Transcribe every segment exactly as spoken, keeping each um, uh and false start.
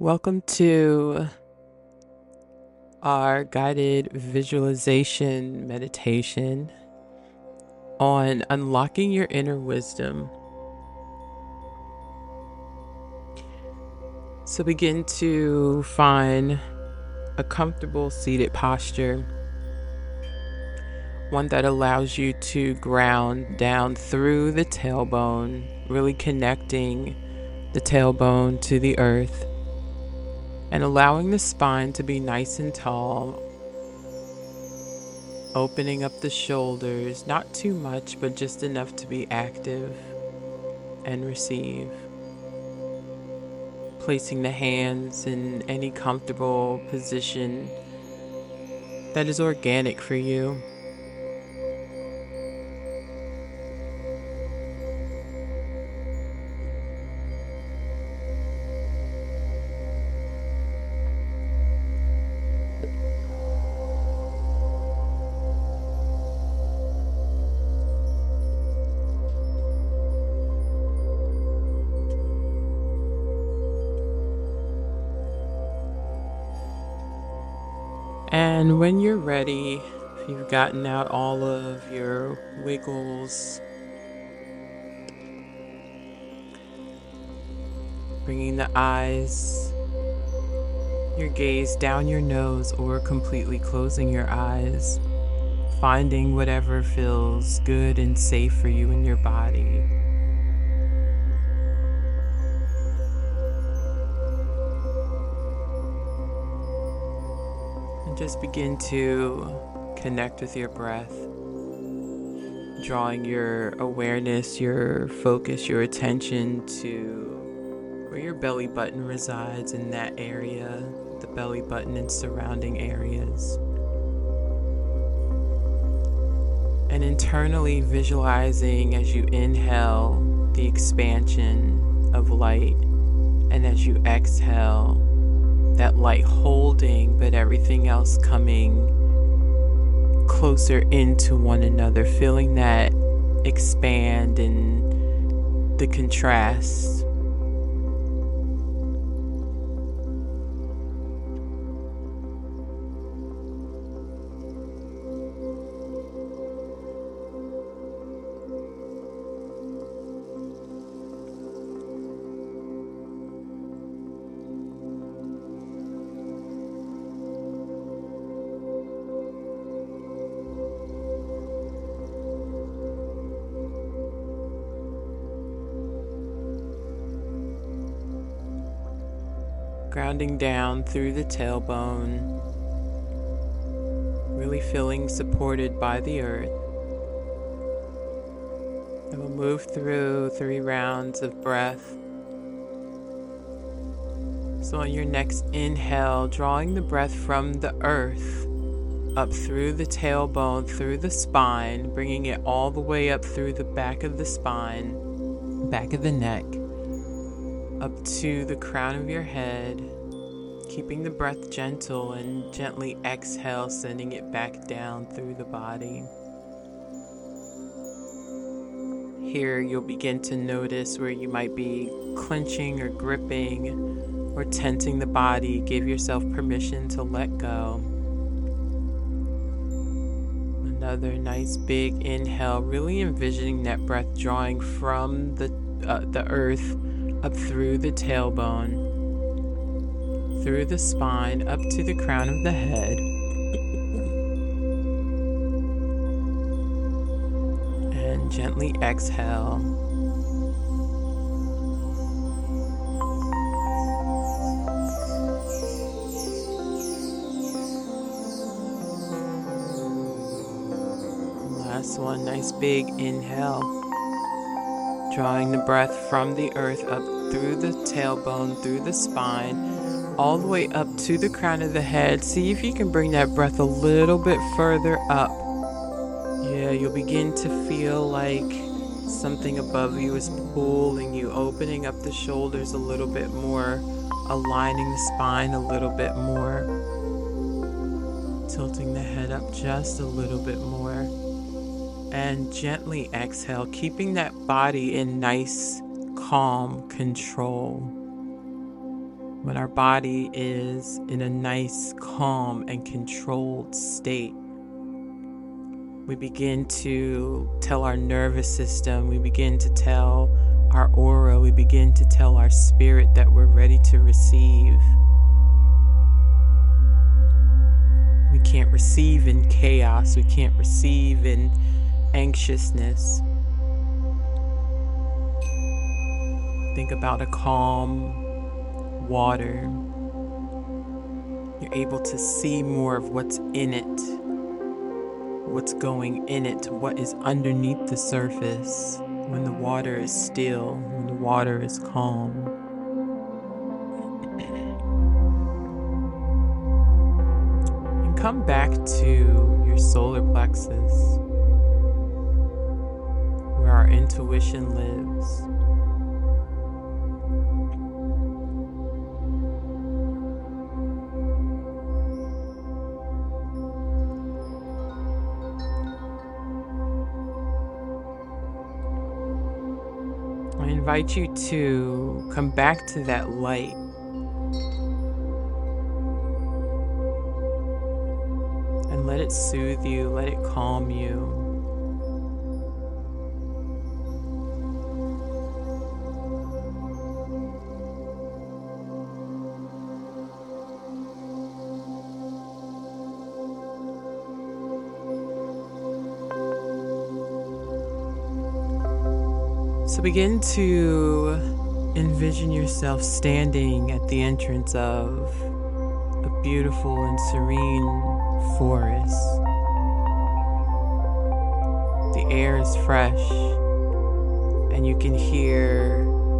Welcome to our guided visualization meditation on unlocking your inner wisdom. So begin to find a comfortable seated posture, one that allows you to ground down through the tailbone, really connecting the tailbone to the earth, and allowing the spine to be nice and tall, opening up the shoulders, not too much, but just enough to be active and receive. Placing the hands in any comfortable position that is organic for you. And when you're ready, if you've gotten out all of your wiggles, bringing the eyes, your gaze down your nose, or completely closing your eyes, finding whatever feels good and safe for you in your body. Just begin to connect with your breath, drawing your awareness, your focus, your attention to where your belly button resides in that area, the belly button and surrounding areas. And internally visualizing as you inhale the expansion of light, and as you exhale, that light holding, but everything else coming closer into one another, feeling that expand and the contrast. Grounding down through the tailbone, really feeling supported by the earth. And we'll move through three rounds of breath. So on your next inhale, drawing the breath from the earth up through the tailbone, through the spine, bringing it all the way up through the back of the spine, back of the neck, up to the crown of your head, keeping the breath gentle, and gently exhale, sending it back down through the body. Here you'll begin to notice where you might be clenching or gripping or tensing the body. Give yourself permission to let go. Another nice big inhale, really envisioning that breath drawing from the uh, the earth up through the tailbone, through the spine, up to the crown of the head. And gently exhale. Last one, nice big inhale. Drawing the breath from the earth up through the tailbone, through the spine, all the way up to the crown of the head. See if you can bring that breath a little bit further up. Yeah, you'll begin to feel like something above you is pulling you, opening up the shoulders a little bit more, aligning the spine a little bit more, tilting the head up just a little bit more. And gently exhale, keeping that body in nice, calm control. when our body is in a nice, calm, and controlled state, we begin to tell our nervous system, we begin to tell our aura, we begin to tell our spirit that we're ready to receive. We can't receive in chaos, we can't receive in anxiousness. Think about a calm water. You're able to see more of what's in it, what's going in it, what is underneath the surface when the water is still, when the water is calm. And come back to your solar plexus, where our intuition lives. I invite you to come back to that light. And let it soothe you, let it calm you. So begin to envision yourself standing at the entrance of a beautiful and serene forest. The air is fresh, and you can hear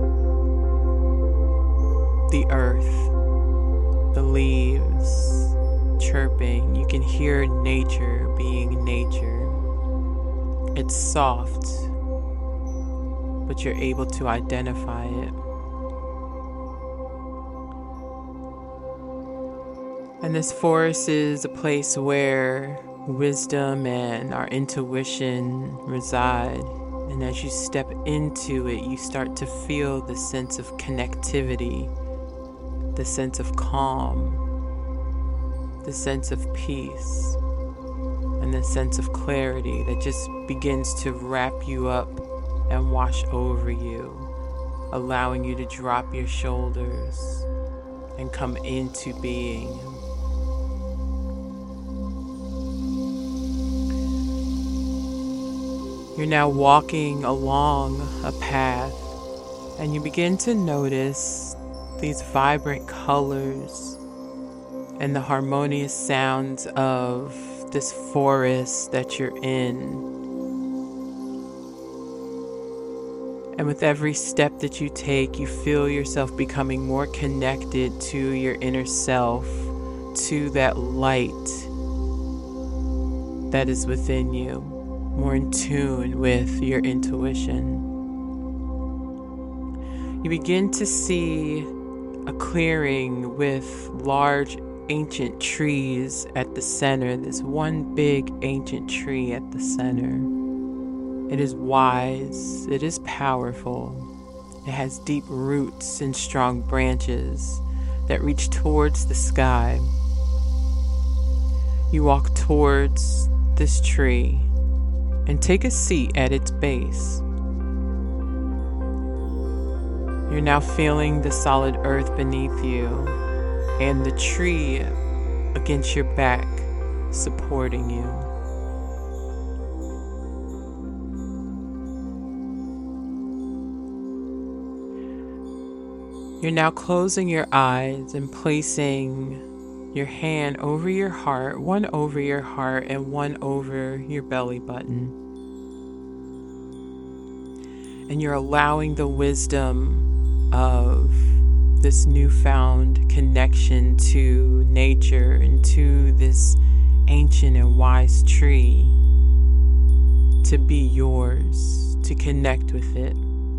the earth, the leaves chirping. You can hear nature being nature. It's soft, but you're able to identify it. And this forest is a place where wisdom and our intuition reside. And as you step into it, you start to feel the sense of connectivity, the sense of calm, the sense of peace, and the sense of clarity that just begins to wrap you up and wash over you, allowing you to drop your shoulders and come into being. You're now walking along a path, and you begin to notice these vibrant colors and the harmonious sounds of this forest that you're in. And with every step that you take, you feel yourself becoming more connected to your inner self, to that light that is within you, more in tune with your intuition. You begin to see a clearing with large ancient trees at the center, this one big ancient tree at the center. It is wise, it is powerful, it has deep roots and strong branches that reach towards the sky. You walk towards this tree and take a seat at its base. You're now feeling the solid earth beneath you and the tree against your back supporting you. You're now closing your eyes and placing your hand over your heart, one over your heart and one over your belly button. And you're allowing the wisdom of this newfound connection to nature and to this ancient and wise tree to be yours, to connect with it.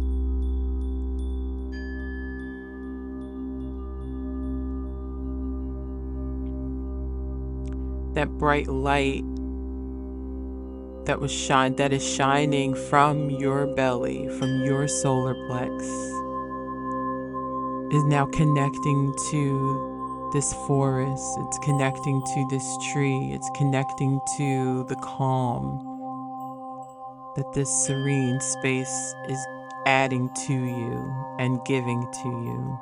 That bright light that was shine that is shining from your belly, from your solar plex, is now connecting to this forest. It's connecting to this tree. It's connecting to the calm that this serene space is adding to you and giving to you.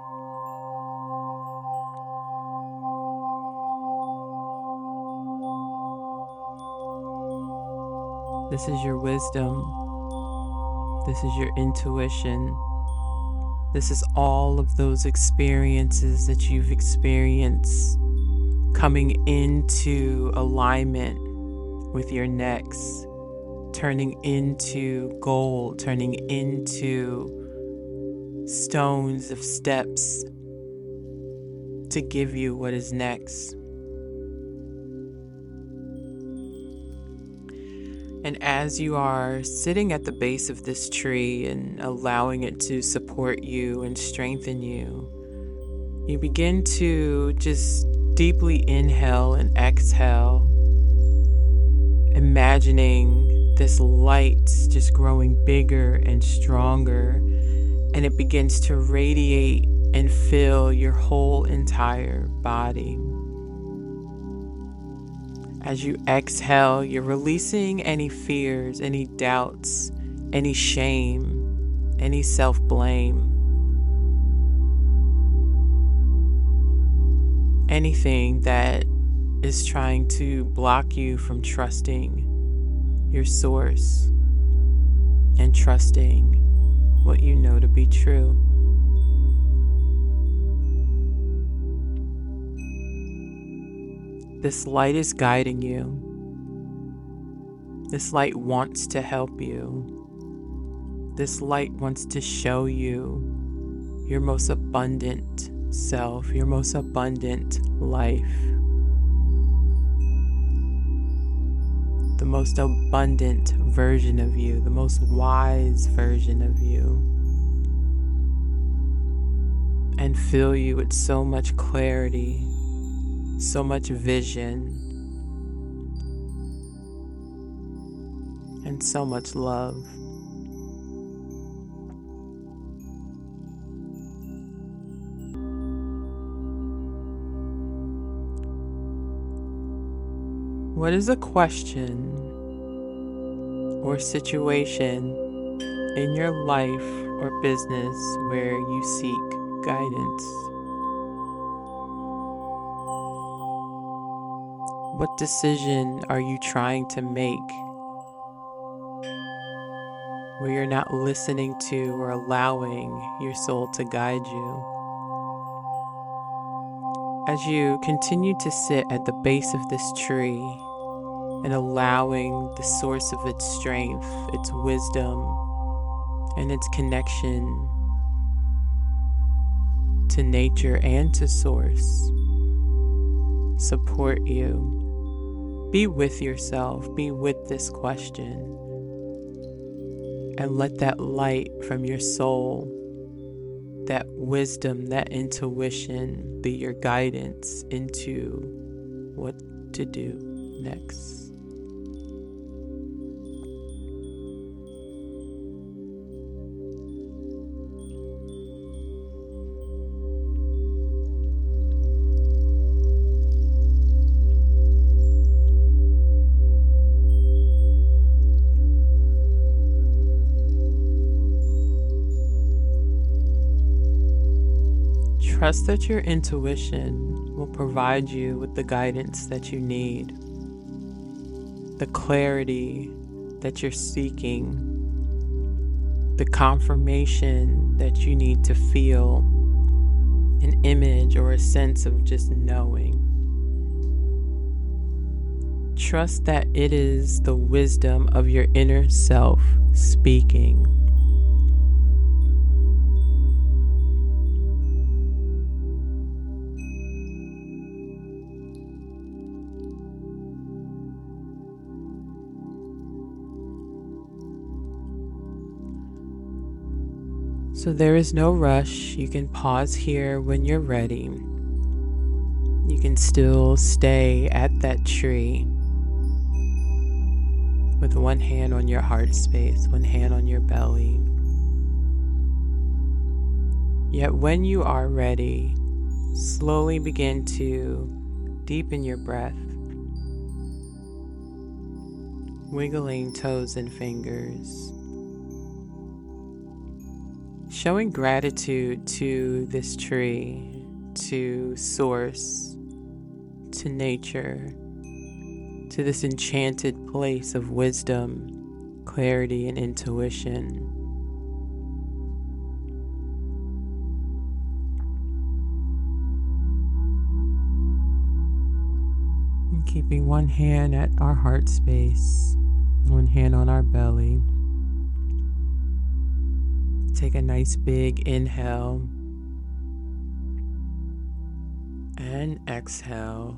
This is your wisdom. This is your intuition. This is all of those experiences that you've experienced coming into alignment with your next, turning into gold, turning into stones of steps to give you what is next. And as you are sitting at the base of this tree and allowing it to support you and strengthen you, you begin to just deeply inhale and exhale, imagining this light just growing bigger and stronger, and it begins to radiate and fill your whole entire body. As you exhale, you're releasing any fears, any doubts, any shame, any self-blame, anything that is trying to block you from trusting your source and trusting what you know to be true. This light is guiding you. This light wants to help you. This light wants to show you your most abundant self, your most abundant life, the most abundant version of you, the most wise version of you, and fill you with so much clarity, so much vision, and so much love. What is a question or situation in your life or business where you seek guidance? What decision are you trying to make where you're not listening to or allowing your soul to guide you? As you continue to sit at the base of this tree and allowing the source of its strength, its wisdom, and its connection to nature and to source support you, be with yourself, be with this question, and let that light from your soul, that wisdom, that intuition be your guidance into what to do next. Trust that your intuition will provide you with the guidance that you need, the clarity that you're seeking, the confirmation that you need to feel, an image or a sense of just knowing. Trust that it is the wisdom of your inner self speaking. So there is no rush. You can pause here when you're ready. You can still stay at that tree with one hand on your heart space, one hand on your belly. You Yet when you are ready, slowly begin to deepen your breath, wiggling toes and fingers, showing gratitude to this tree, to Source, to nature, to this enchanted place of wisdom, clarity, and intuition. And keeping one hand at our heart space, one hand on our belly. Take a nice big inhale and exhale.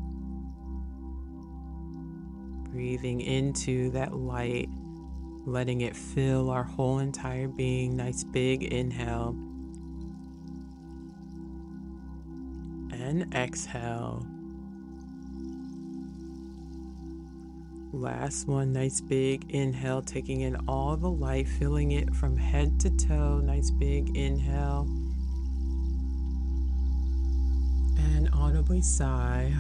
Breathing into that light, letting it fill our whole entire being. Nice big inhale. And exhale. Last one, nice big inhale, taking in all the light, filling it from head to toe. Nice big inhale. And audibly sigh.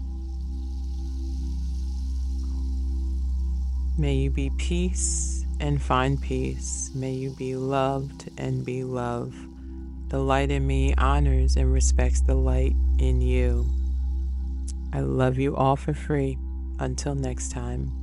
May you be peace and find peace. May you be loved and be love. The light in me honors and respects the light in you. I love you all for free. Until next time.